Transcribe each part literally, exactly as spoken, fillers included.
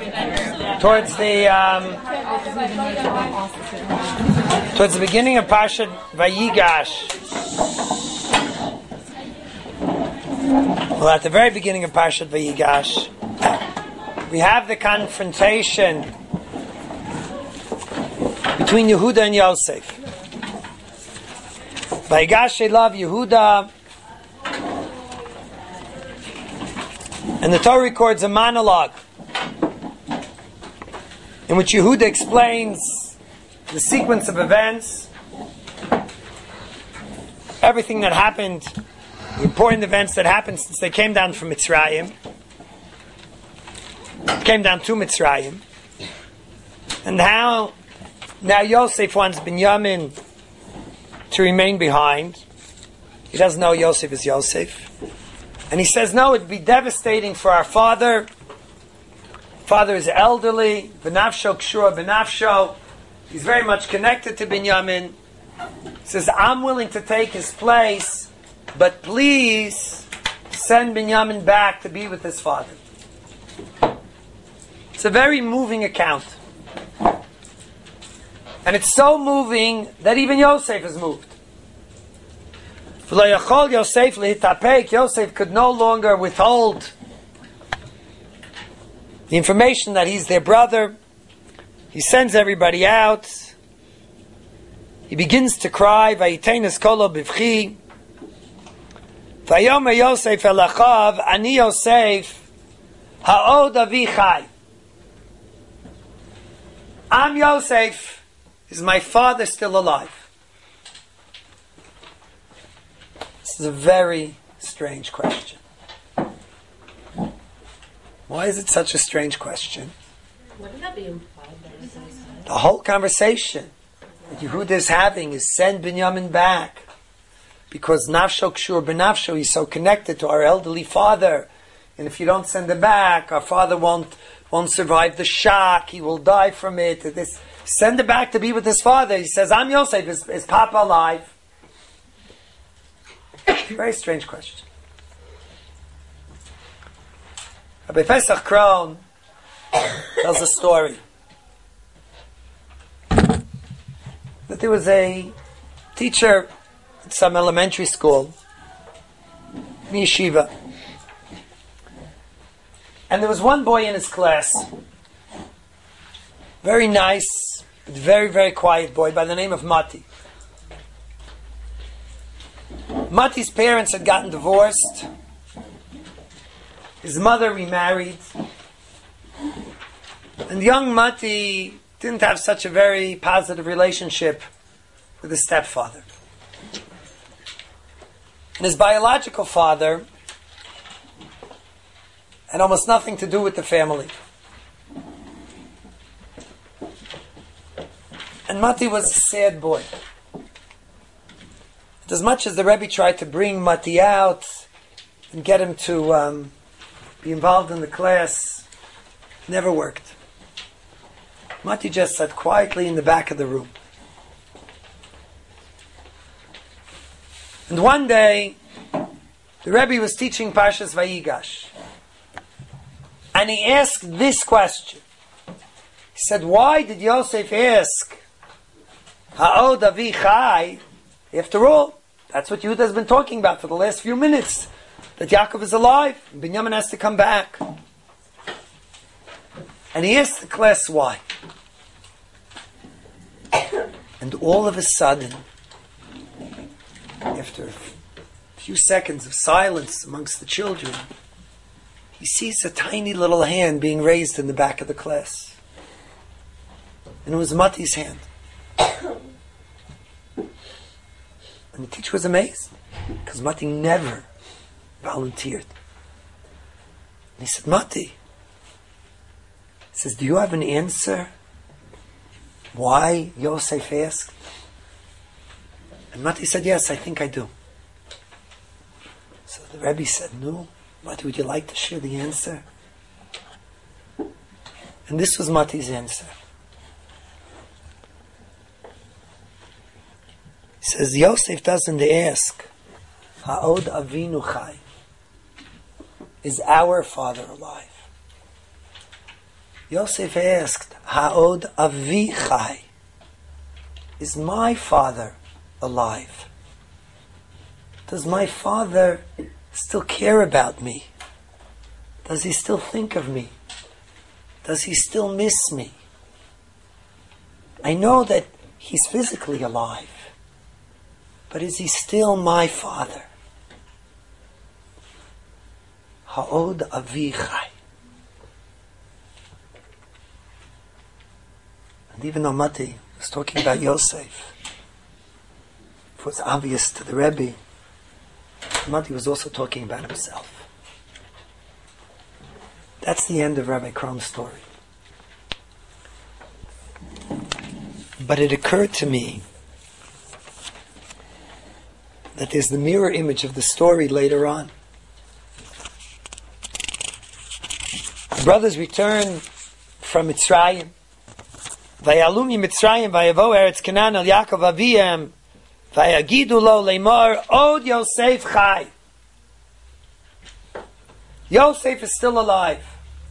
towards the um, towards the beginning of Parshat Vayigash. Well, at the very beginning of Parshat Vayigash, we have the confrontation between Yehuda and Yosef. Vayigash Elav Yehuda, and the Torah records a monologue in which Yehuda explains the sequence of events, everything that happened, the important events that happened since they came down from Mitzrayim, came down to Mitzrayim, and how now Yosef wants Binyamin to remain behind. He doesn't know Yosef is Yosef. And he says, no, it would be devastating for our father. Father is elderly. Benafsho kshura benafsho. He's very much connected to Binyamin. He says, I'm willing to take his place, but please send Binyamin back to be with his father. It's a very moving account. And it's so moving that even Yosef is moved. Yosef Yosef could no longer withhold the information that he's their brother. He sends everybody out. He begins to cry. Vayitenes kolo bivchi. Vayomer Yosef elachav ani Yosef ha'od avi chai. I'm Yosef. Is my father still alive? This is a very strange question. Why is it such a strange question? Wouldn't that be implied? The whole conversation that Yehuda is having is send Binyamin back, because nafsho kshur benafsho, he's so connected to our elderly father, and if you don't send him back, our father won't won't survive the shock. He will die from it. This send him back to be with his father. He says, "I'm Yosef. Is, is Papa alive?" Very strange question. Rabbi Pesach Krohn tells a story that there was a teacher at some elementary school, in yeshiva, and there was one boy in his class, very nice, but very, very quiet boy by the name of Mati. Mati's parents had gotten divorced. His mother remarried. And young Mati didn't have such a very positive relationship with his stepfather. And his biological father had almost nothing to do with the family. And Mati was a sad boy. As much as the Rebbe tried to bring Mati out and get him to um, be involved in the class, it never worked. Mati just sat quietly in the back of the room. And one day, the Rebbe was teaching Parshas Vayigash, and he asked this question. He said, why did Yosef ask, Ha'od avi chai? After all, that's what Yehuda has been talking about for the last few minutes, that Yaakov is alive, and Binyamin has to come back. And he asked the class why. And all of a sudden, after a few seconds of silence amongst the children, he sees a tiny little hand being raised in the back of the class. And it was Mati's hand. And the teacher was amazed, because Mati never volunteered. And he said, Mati, he says, do you have an answer why Yosef asked? And Mati said, yes, I think I do. So the Rebbe said, no, Mati, would you like to share the answer? And this was Mati's answer. He says, Yosef doesn't ask, Ha'od Avinu Chai, is our father alive? Yosef asked, Ha'od avi chai? Is my father alive? Does my father still care about me? Does he still think of me? Does he still miss me? I know that he's physically alive, but is he still my father? Ha'od avi chai. And even though Mati was talking about Yosef, it was obvious to the Rebbe, Mati was also talking about himself. That's the end of Rabbi Krom's story. But it occurred to me that there's the mirror image of the story later on. The brothers return from Mitzrayim. Vayalumi Mitzrayim vayavo Eretz Canaan al Yaakov Aviyam vayagidu lo leimor od Yosef chai. Yosef is still alive.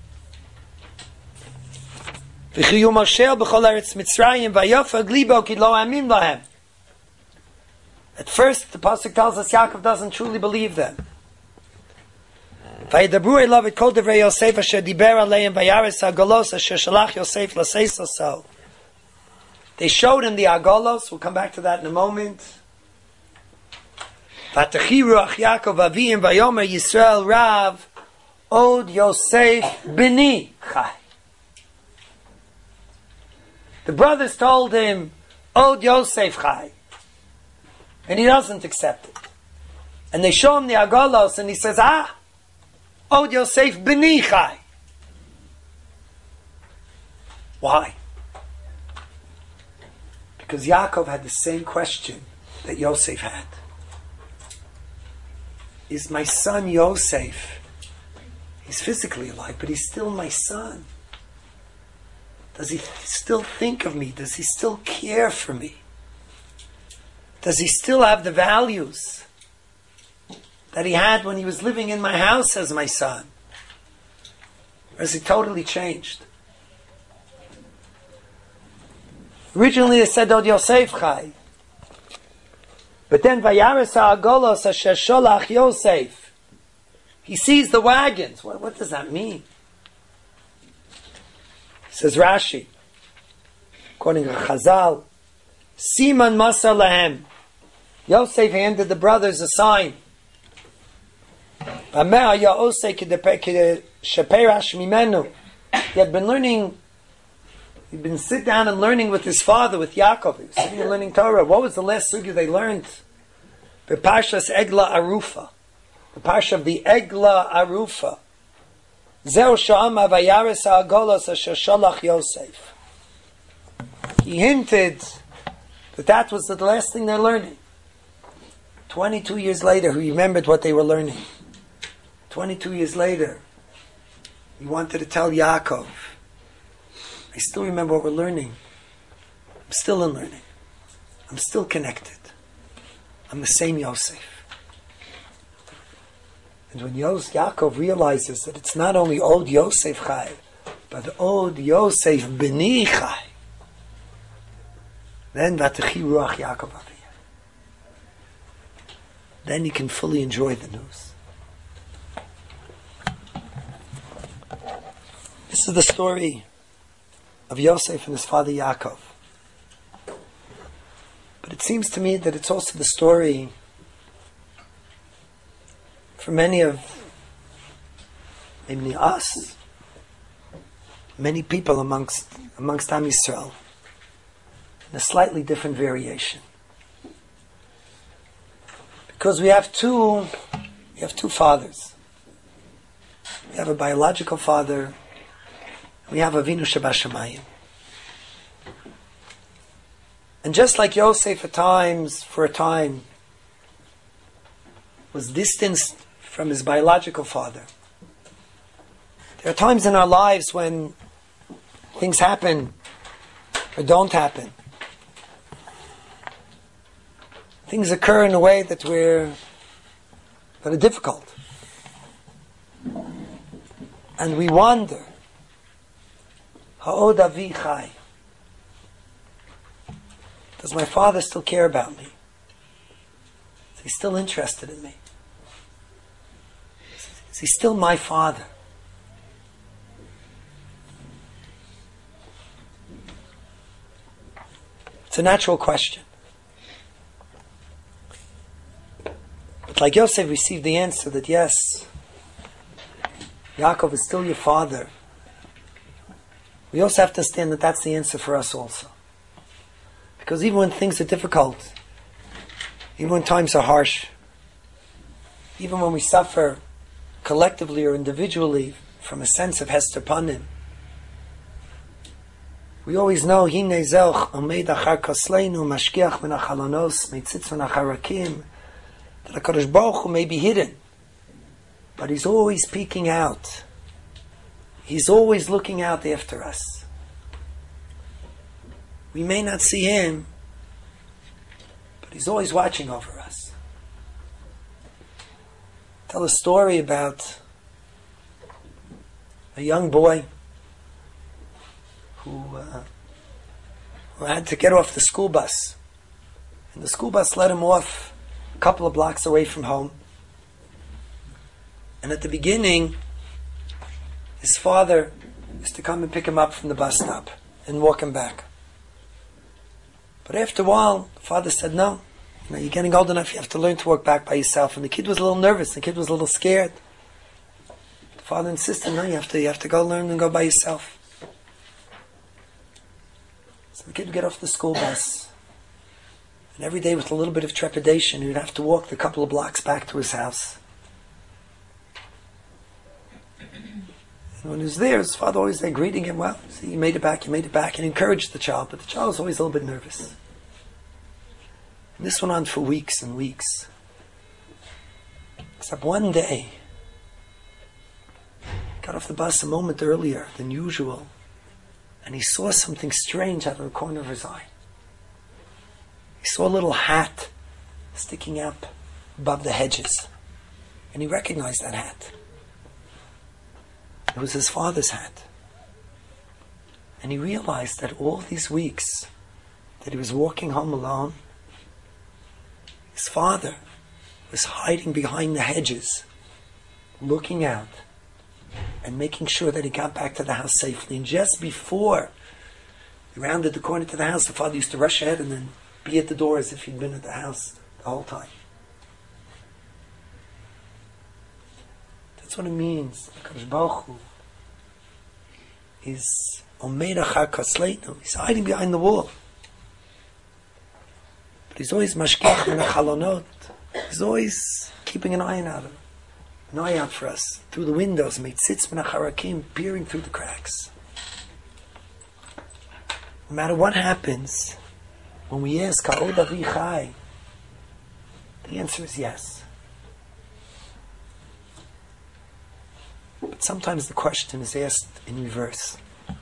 V'chiyu Moshe b'chol Eretz Mitzrayim vayofag libo ki lo amin lahem. At first, the pasuk tells us Yaakov doesn't truly believe them. Vayidabru elav et kol divrei Yosef asher diber aleim vayaris ha'golos asher shalach Yosef l'seis so. They showed him the agolos. We'll come back to that in a moment. V'atachi ruach Yaakov aviyim vayomer Yisrael Rav od Yosef b'ni chai. The brothers told him, Od Yosef chai. And he doesn't accept it. And they show him the agolos, and he says, Ah, Od Yosef b'ni chai. Why? Because Yaakov had the same question that Yosef had. Is my son Yosef, he's physically alive, but he's still my son. Does he still think of me? Does he still care for me? Does he still have the values that he had when he was living in my house as my son? Or has he totally changed? Originally they said Od Yosef chai. But then Vayaris ha'agolos asher sholach Yosef. He sees the wagons. What, what does that mean? Says Rashi, according to Chazal, Siman Masa Lahem. Yosef handed the brothers a sign. He had been learning, he'd been sit down and learning with his father, with Yaakov. He was sitting and learning Torah. What was the last sugya they learned? The Parshas Egla Arufa. The Parsha of the Egla Arufa. He hinted that that was the last thing they're learning. Twenty-two years later, he remembered what they were learning. Twenty-two years later, he wanted to tell Yaakov, I still remember what we're learning. I'm still in learning. I'm still connected. I'm the same Yosef. And when Yos, Yaakov realizes that it's not only Od Yosef Chai, but Od Yosef B'ni Chai, then V'atachi Ruach Yaakov Aviyah. Then he can fully enjoy the news. This is the story of Yosef and his father Yaakov. But it seems to me that it's also the story for many of, namely us, many people amongst amongst Am Yisrael, in a slightly different variation. Because we have two, we have two fathers. We have a biological father. We have Avinu Shebashamayim. And just like Yosef at times, for a time, was distanced from his biological father, there are times in our lives when things happen or don't happen. Things occur in a way that we're that are difficult. And we wonder, Ha'od avi chai. Does my father still care about me? Is he still interested in me? Is he still my father? It's a natural question. But like Yosef received the answer that yes, Yaakov is still your father. We also have to understand that that's the answer for us also. Because even when things are difficult, even when times are harsh, even when we suffer collectively or individually from a sense of Hester Panim, we always know Hine Zelch Omeid Achar Kosleinu Mashkiach Min HaChalonos Meitzitz Min HaCharakim, that HaKadosh Baruch Hu may be hidden, but He's always peeking out. He's always looking out after us. We may not see Him, but He's always watching over us. Tell a story about a young boy who, uh, who had to get off the school bus. And the school bus let him off a couple of blocks away from home. And at the beginning, his father used to come and pick him up from the bus stop and walk him back. But after a while, the father said, no, you know, you're getting old enough, you have to learn to walk back by yourself. And the kid was a little nervous, the kid was a little scared. The father insisted, no, you have to, you have to go learn and go by yourself. So the kid would get off the school bus. And every day with a little bit of trepidation, he would have to walk the couple of blocks back to his house. And when he was there, his father always there greeting him, well, see, you made it back, you made it back, and encouraged the child, but the child was always a little bit nervous. And this went on for weeks and weeks. Except one day, he got off the bus a moment earlier than usual, and he saw something strange out of the corner of his eye. He saw a little hat sticking up above the hedges, and he recognized that hat. It was his father's hat. And he realized that all these weeks that he was walking home alone, his father was hiding behind the hedges, looking out and making sure that he got back to the house safely. And just before he rounded the corner to the house, the father used to rush ahead and then be at the door as if he'd been at the house the whole time. That's what it means. HaKadosh Baruch Hu is Omeid Achar Kosleinu. He's hiding behind the wall. But He's always Mashkiach Min HaChalonot. He's always keeping an eye out, an eye out for us through the windows. Meitzitz Min HaCharakim, peering through the cracks. No matter what happens, when we ask Ha'od Avi Chai, the answer is yes. But sometimes the question is asked in reverse.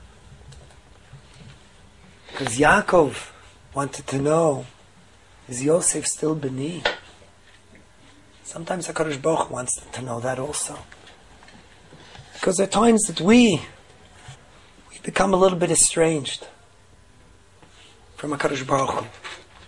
Because Yaakov wanted to know, is Yosef still B'ni? Sometimes HaKadosh Baruch Hu wants to know that also. Because there are times that we, we become a little bit estranged from HaKadosh Baruch Hu.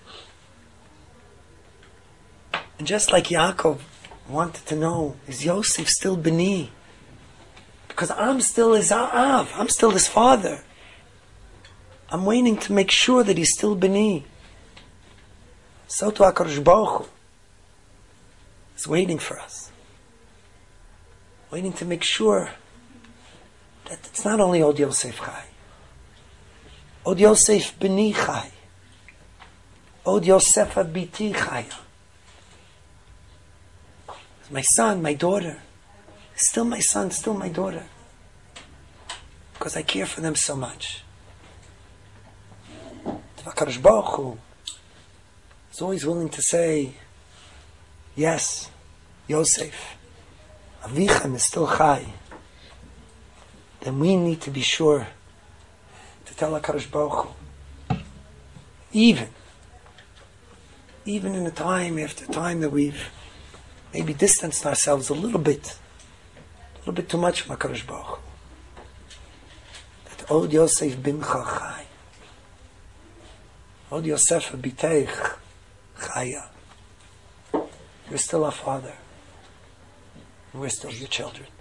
And just like Yaakov wanted to know, is Yosef still B'ni? Because I'm still his Av, I'm still his father. I'm waiting to make sure that he's still B'ni. So to HaKadosh Baruch Hu is waiting for us. Waiting to make sure that it's not only Od Yosef Chai. Od Yosef B'ni Chai. Od Yosefa Biti Chai. My son, my daughter. Still my son, still my daughter. Because I care for them so much. HaKadosh Baruch Hu is always willing to say, yes, Yosef, Avichem is still Chai. Then we need to be sure to tell HaKadosh Baruch Hu, even, even in a time after time that we've maybe distanced ourselves a little bit, a little bit too much from HaKadosh Baruch Hu, that Od Yosef bin Chachai. Od Yosef biteich Chaya. You're still our father. We're still your children.